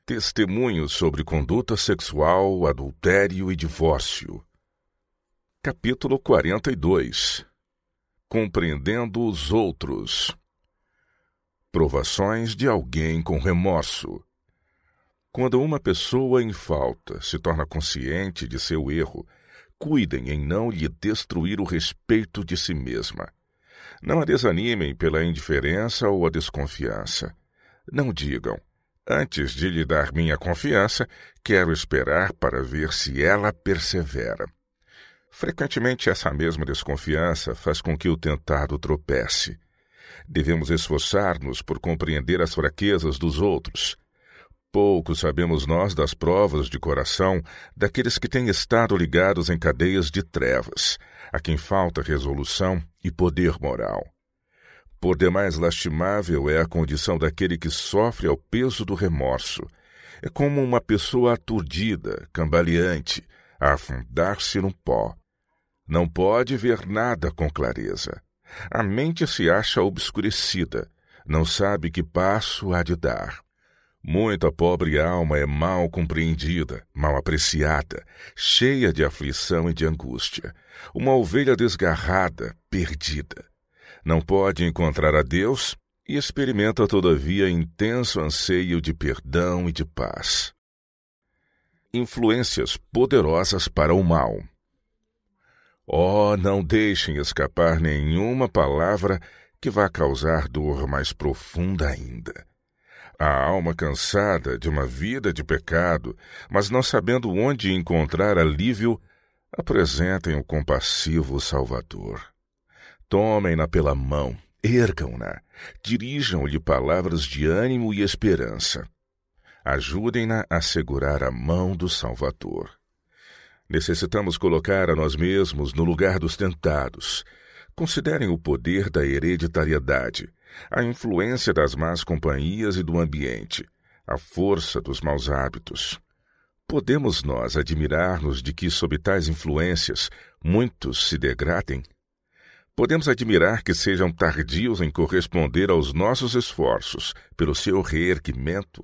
Testemunhos sobre conduta sexual, adultério e divórcio. Capítulo 42. Compreendendo os outros. Provações de alguém com remorso. Quando uma pessoa em falta se torna consciente de seu erro, cuidem em não lhe destruir o respeito de si mesma. Não a desanimem pela indiferença ou a desconfiança. Não digam: antes de lhe dar minha confiança, quero esperar para ver se ela persevera. Frequentemente, essa mesma desconfiança faz com que o tentado tropece. Devemos esforçar-nos por compreender as fraquezas dos outros. Pouco sabemos nós das provas de coração daqueles que têm estado ligados em cadeias de trevas, a quem falta resolução e poder moral. Por demais lastimável é a condição daquele que sofre ao peso do remorso. É como uma pessoa aturdida, cambaleante, a afundar-se no pó. Não pode ver nada com clareza. A mente se acha obscurecida, não sabe que passo há de dar. Muita pobre alma é mal compreendida, mal apreciada, cheia de aflição e de angústia. Uma ovelha desgarrada, perdida. Não pode encontrar a Deus e experimenta, todavia, intenso anseio de perdão e de paz. Influências poderosas para o mal. Oh, não deixem escapar nenhuma palavra que vá causar dor mais profunda ainda. A alma cansada de uma vida de pecado, mas não sabendo onde encontrar alívio, apresentem o compassivo Salvador. Tomem-na pela mão, ergam-na, dirijam-lhe palavras de ânimo e esperança. Ajudem-na a segurar a mão do Salvador. Necessitamos colocar a nós mesmos no lugar dos tentados. Considerem o poder da hereditariedade, a influência das más companhias e do ambiente, a força dos maus hábitos. Podemos nós admirar-nos de que, sob tais influências, muitos se degradem? Podemos admirar que sejam tardios em corresponder aos nossos esforços pelo seu reerguimento?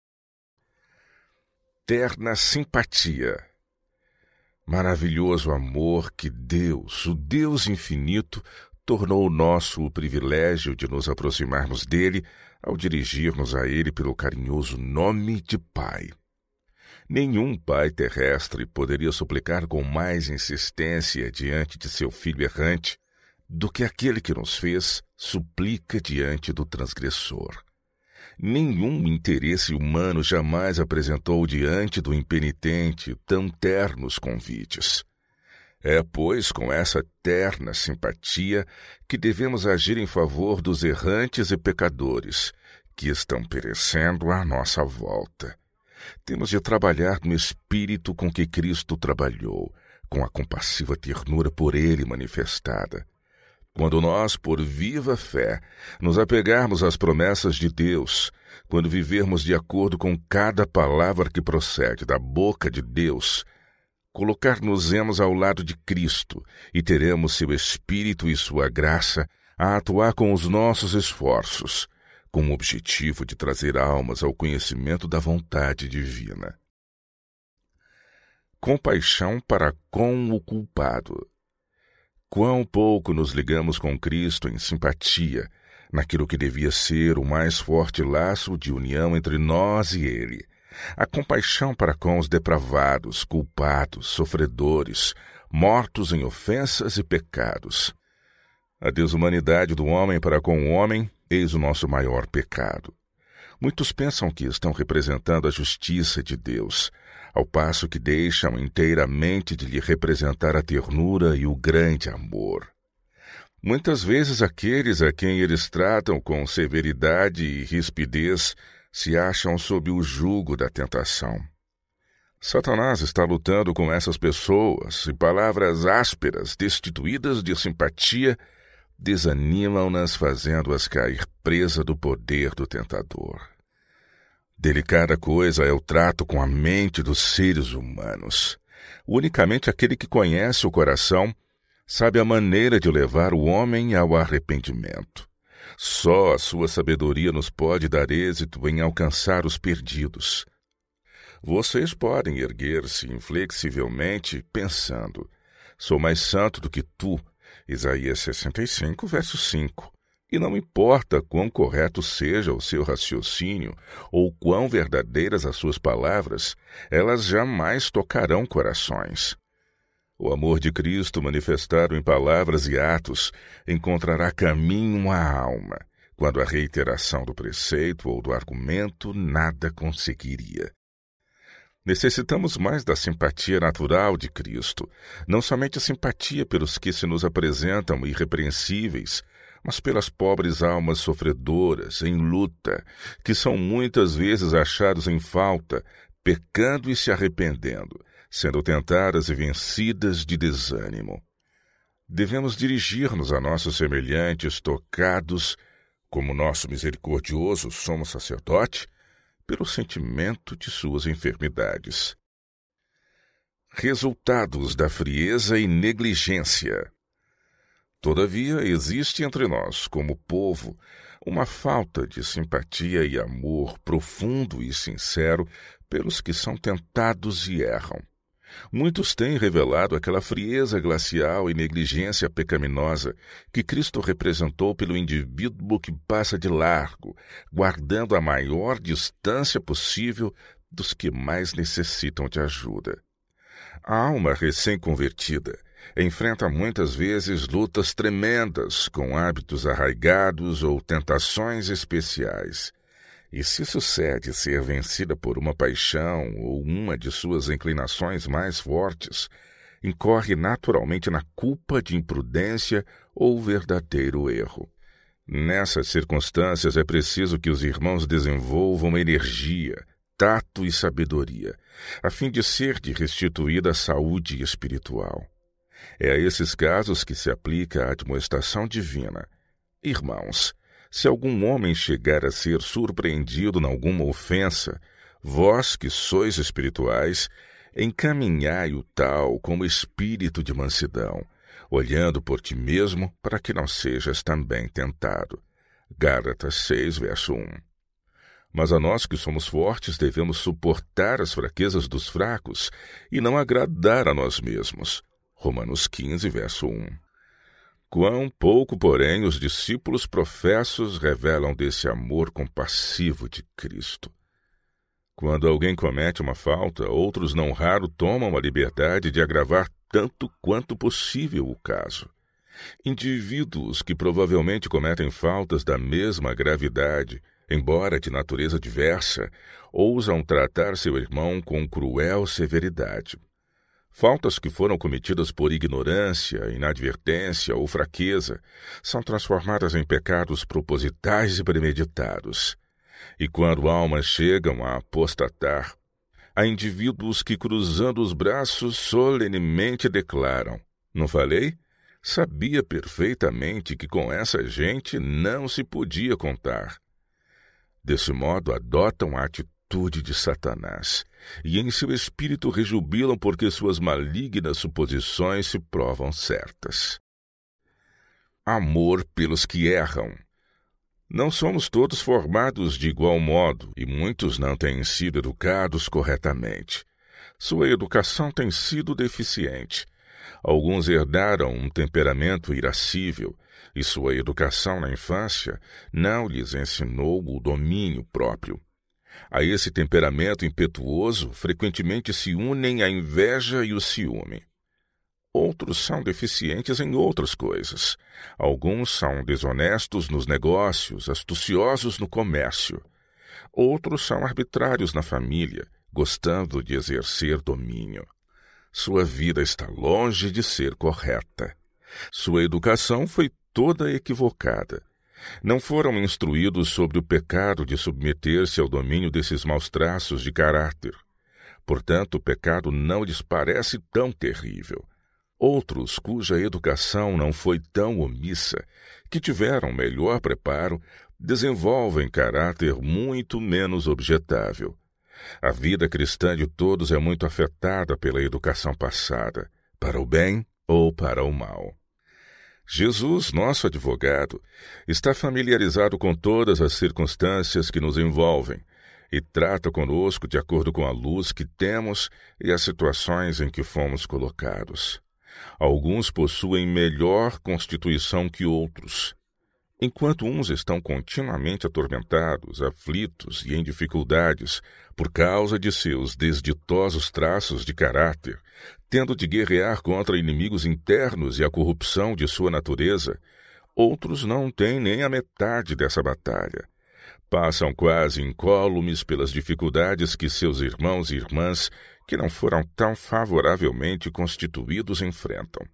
Terna simpatia. Maravilhoso amor que Deus, o Deus infinito, tornou nosso o privilégio de nos aproximarmos dele ao dirigirmos a ele pelo carinhoso nome de Pai. Nenhum pai terrestre poderia suplicar com mais insistência diante de seu filho errante do que aquele que nos fez suplica diante do transgressor. Nenhum interesse humano jamais apresentou diante do impenitente tão ternos convites. É, pois, com essa terna simpatia que devemos agir em favor dos errantes e pecadores que estão perecendo à nossa volta. Temos de trabalhar no espírito com que Cristo trabalhou, com a compassiva ternura por ele manifestada. Quando nós, por viva fé, nos apegarmos às promessas de Deus, quando vivermos de acordo com cada palavra que procede da boca de Deus, colocar-nos-emos ao lado de Cristo e teremos seu Espírito e sua graça a atuar com os nossos esforços, com o objetivo de trazer almas ao conhecimento da vontade divina. Compaixão para com o culpado. Quão pouco nos ligamos com Cristo em simpatia, naquilo que devia ser o mais forte laço de união entre nós e Ele. A compaixão para com os depravados, culpados, sofredores, mortos em ofensas e pecados. A desumanidade do homem para com o homem, eis o nosso maior pecado. Muitos pensam que estão representando a justiça de Deus, ao passo que deixam inteiramente de lhe representar a ternura e o grande amor. Muitas vezes aqueles a quem eles tratam com severidade e rispidez se acham sob o jugo da tentação. Satanás está lutando com essas pessoas e palavras ásperas, destituídas de simpatia, desanimam-nas, fazendo-as cair presa do poder do tentador. Delicada coisa é o trato com a mente dos seres humanos. Unicamente aquele que conhece o coração sabe a maneira de levar o homem ao arrependimento. Só a sua sabedoria nos pode dar êxito em alcançar os perdidos. Vocês podem erguer-se inflexivelmente pensando: sou mais santo do que tu, Isaías 65, verso 5. E não importa quão correto seja o seu raciocínio ou quão verdadeiras as suas palavras, elas jamais tocarão corações. O amor de Cristo, manifestado em palavras e atos, encontrará caminho à alma, quando a reiteração do preceito ou do argumento nada conseguiria. Necessitamos mais da simpatia natural de Cristo, não somente a simpatia pelos que se nos apresentam irrepreensíveis, mas pelas pobres almas sofredoras, em luta, que são muitas vezes achados em falta, pecando e se arrependendo, sendo tentadas e vencidas de desânimo. Devemos dirigir-nos a nossos semelhantes tocados, como nosso misericordioso sumo sacerdote, pelo sentimento de suas enfermidades. Resultados da frieza e negligência. Todavia, existe entre nós, como povo, uma falta de simpatia e amor profundo e sincero pelos que são tentados e erram. Muitos têm revelado aquela frieza glacial e negligência pecaminosa que Cristo representou pelo indivíduo que passa de largo, guardando a maior distância possível dos que mais necessitam de ajuda. A alma recém-convertida enfrenta muitas vezes lutas tremendas com hábitos arraigados ou tentações especiais. E se sucede ser vencida por uma paixão ou uma de suas inclinações mais fortes, incorre naturalmente na culpa de imprudência ou verdadeiro erro. Nessas circunstâncias é preciso que os irmãos desenvolvam energia, tato e sabedoria, a fim de ser de restituída a saúde espiritual. É a esses casos que se aplica a admoestação divina. Irmãos, se algum homem chegar a ser surpreendido em alguma ofensa, vós que sois espirituais, encaminhai o tal com o espírito de mansidão, olhando por ti mesmo para que não sejas também tentado. Gálatas 6, verso 1. Mas a nós que somos fortes devemos suportar as fraquezas dos fracos e não agradar a nós mesmos. Romanos 15, verso 1. Quão pouco, porém, os discípulos professos revelam desse amor compassivo de Cristo. Quando alguém comete uma falta, outros não raro tomam a liberdade de agravar tanto quanto possível o caso. Indivíduos que provavelmente cometem faltas da mesma gravidade, embora de natureza diversa, ousam tratar seu irmão com cruel severidade. Faltas que foram cometidas por ignorância, inadvertência ou fraqueza são transformadas em pecados propositais e premeditados. E quando almas chegam a apostatar, há indivíduos que, cruzando os braços, solenemente declaram: não falei? Sabia perfeitamente que com essa gente não se podia contar. Desse modo, adotam a atitude de Satanás, e em seu espírito rejubilam porque suas malignas suposições se provam certas. Amor pelos que erram. Não somos todos formados de igual modo, e muitos não têm sido educados corretamente. Sua educação tem sido deficiente. Alguns herdaram um temperamento irascível, e sua educação na infância não lhes ensinou o domínio próprio. A esse temperamento impetuoso frequentemente se unem a inveja e o ciúme. Outros são deficientes em outras coisas. Alguns são desonestos nos negócios, astuciosos no comércio. Outros são arbitrários na família, gostando de exercer domínio. Sua vida está longe de ser correta. Sua educação foi toda equivocada. Não foram instruídos sobre o pecado de submeter-se ao domínio desses maus traços de caráter. Portanto, o pecado não lhes parece tão terrível. Outros, cuja educação não foi tão omissa, que tiveram melhor preparo, desenvolvem caráter muito menos objetável. A vida cristã de todos é muito afetada pela educação passada, para o bem ou para o mal. Jesus, nosso advogado, está familiarizado com todas as circunstâncias que nos envolvem e trata conosco de acordo com a luz que temos e as situações em que fomos colocados. Alguns possuem melhor constituição que outros. Enquanto uns estão continuamente atormentados, aflitos e em dificuldades por causa de seus desditosos traços de caráter, tendo de guerrear contra inimigos internos e a corrupção de sua natureza, outros não têm nem a metade dessa batalha. Passam quase incólumes pelas dificuldades que seus irmãos e irmãs, que não foram tão favoravelmente constituídos, enfrentam.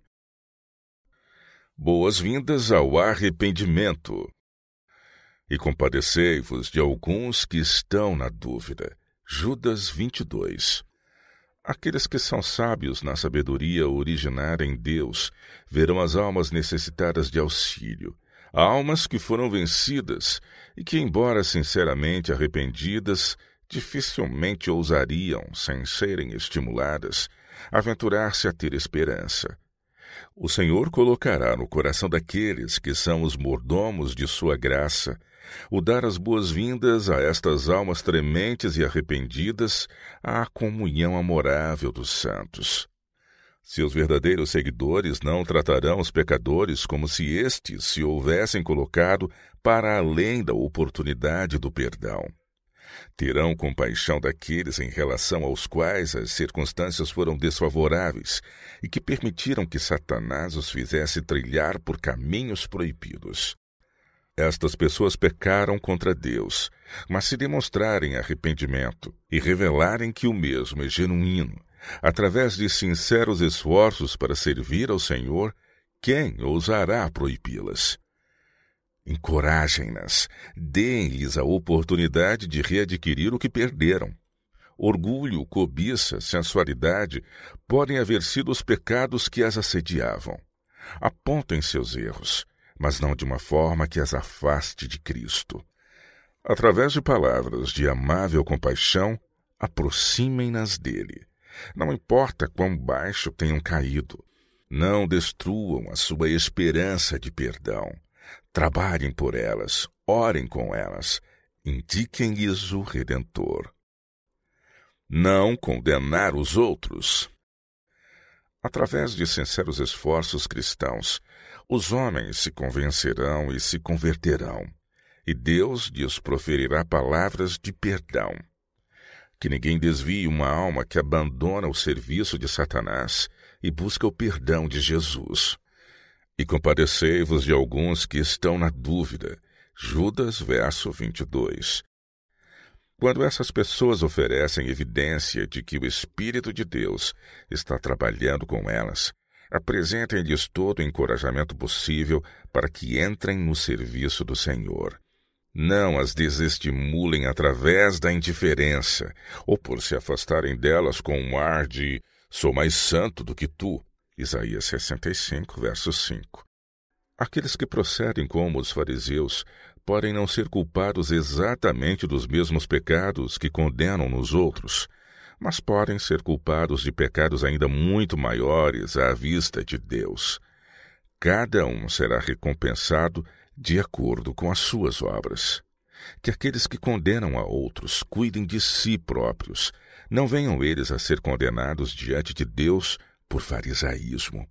Boas-vindas ao arrependimento. E compadecei-vos de alguns que estão na dúvida. Judas 22. Aqueles que são sábios na sabedoria originária em Deus verão as almas necessitadas de auxílio, almas que foram vencidas e que, embora sinceramente arrependidas, dificilmente ousariam, sem serem estimuladas, aventurar-se a ter esperança. O Senhor colocará no coração daqueles que são os mordomos de sua graça o dar as boas-vindas a estas almas trementes e arrependidas à comunhão amorável dos santos. Seus verdadeiros seguidores não tratarão os pecadores como se estes se houvessem colocado para além da oportunidade do perdão. Terão compaixão daqueles em relação aos quais as circunstâncias foram desfavoráveis e que permitiram que Satanás os fizesse trilhar por caminhos proibidos. Estas pessoas pecaram contra Deus, mas se demonstrarem arrependimento e revelarem que o mesmo é genuíno, através de sinceros esforços para servir ao Senhor, quem ousará proibi-las? Encorajem-nas, deem-lhes a oportunidade de readquirir o que perderam. Orgulho, cobiça, sensualidade podem haver sido os pecados que as assediavam. Apontem seus erros, mas não de uma forma que as afaste de Cristo. Através de palavras de amável compaixão, aproximem-nas dele. Não importa quão baixo tenham caído, não destruam a sua esperança de perdão. Trabalhem por elas, orem com elas, indiquem-lhes o Redentor. Não condenar os outros. Através de sinceros esforços cristãos, os homens se convencerão e se converterão, e Deus lhes proferirá palavras de perdão. Que ninguém desvie uma alma que abandona o serviço de Satanás e busca o perdão de Jesus. E compadecei-vos de alguns que estão na dúvida. Judas, verso 22. Quando essas pessoas oferecem evidência de que o Espírito de Deus está trabalhando com elas, apresentem-lhes todo o encorajamento possível para que entrem no serviço do Senhor. Não as desestimulem através da indiferença, ou por se afastarem delas com um ar de «sou mais santo do que tu». Isaías 65, verso 5. Aqueles que procedem como os fariseus podem não ser culpados exatamente dos mesmos pecados que condenam nos outros, mas podem ser culpados de pecados ainda muito maiores à vista de Deus. Cada um será recompensado de acordo com as suas obras. Que aqueles que condenam a outros cuidem de si próprios, não venham eles a ser condenados diante de Deus por farisaísmo.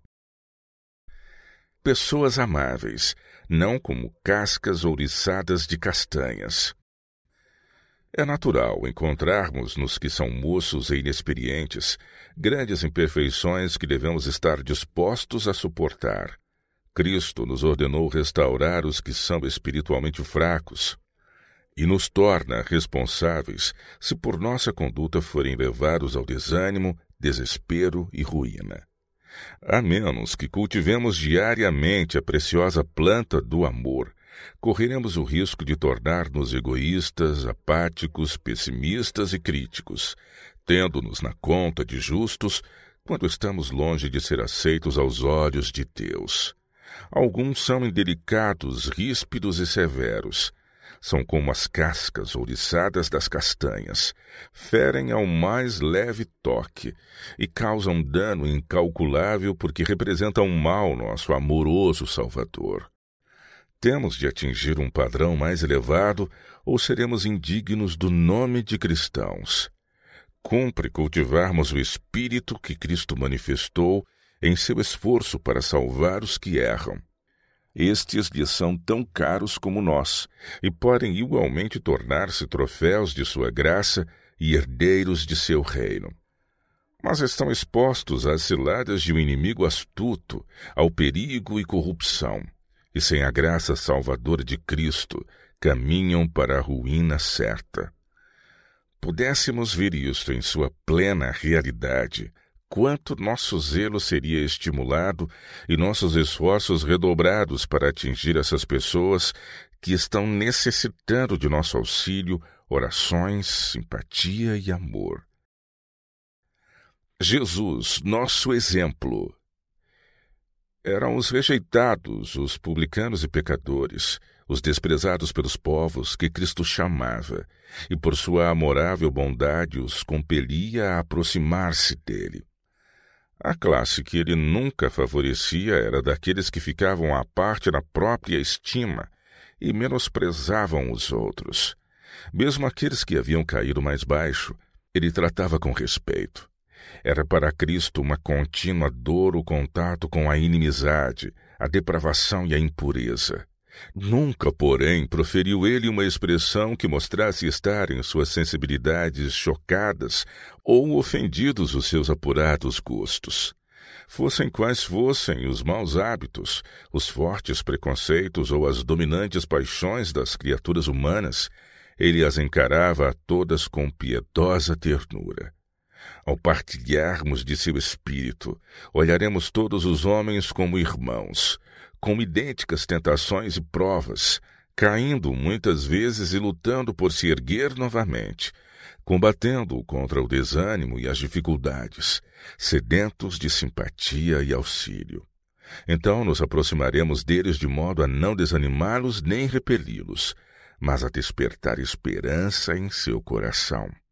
Pessoas amáveis, não como cascas ouriçadas de castanhas. É natural encontrarmos nos que são moços e inexperientes grandes imperfeições que devemos estar dispostos a suportar. Cristo nos ordenou restaurar os que são espiritualmente fracos e nos torna responsáveis se por nossa conduta forem levados ao desânimo, desespero e ruína. A menos que cultivemos diariamente a preciosa planta do amor, correremos o risco de tornar-nos egoístas, apáticos, pessimistas e críticos, tendo-nos na conta de justos quando estamos longe de ser aceitos aos olhos de Deus. Alguns são indelicados, ríspidos e severos. São como as cascas ouriçadas das castanhas, ferem ao mais leve toque e causam dano incalculável porque representam mal nosso amoroso Salvador. Temos de atingir um padrão mais elevado ou seremos indignos do nome de cristãos. Cumpre cultivarmos o espírito que Cristo manifestou em seu esforço para salvar os que erram. Estes lhe são tão caros como nós e podem igualmente tornar-se troféus de sua graça e herdeiros de seu reino. Mas estão expostos às ciladas de um inimigo astuto, ao perigo e corrupção, e sem a graça salvadora de Cristo, caminham para a ruína certa. Pudéssemos ver isto em sua plena realidade, quanto nosso zelo seria estimulado e nossos esforços redobrados para atingir essas pessoas que estão necessitando de nosso auxílio, orações, simpatia e amor. Jesus, nosso exemplo. Eram os rejeitados, os publicanos e pecadores, os desprezados pelos povos que Cristo chamava, e por sua amorável bondade os compelia a aproximar-se dele. A classe que ele nunca favorecia era daqueles que ficavam à parte na própria estima e menosprezavam os outros. Mesmo aqueles que haviam caído mais baixo, ele tratava com respeito. Era para Cristo uma contínua dor o contato com a inimizade, a depravação e a impureza. Nunca, porém, proferiu ele uma expressão que mostrasse estar em suas sensibilidades chocadas ou ofendidos os seus apurados gostos. Fossem quais fossem os maus hábitos, os fortes preconceitos ou as dominantes paixões das criaturas humanas, ele as encarava a todas com piedosa ternura. Ao partilharmos de seu espírito, olharemos todos os homens como irmãos, com idênticas tentações e provas, caindo muitas vezes e lutando por se erguer novamente, combatendo contra o desânimo e as dificuldades, sedentos de simpatia e auxílio. Então nos aproximaremos deles de modo a não desanimá-los nem repeli-los, mas a despertar esperança em seu coração.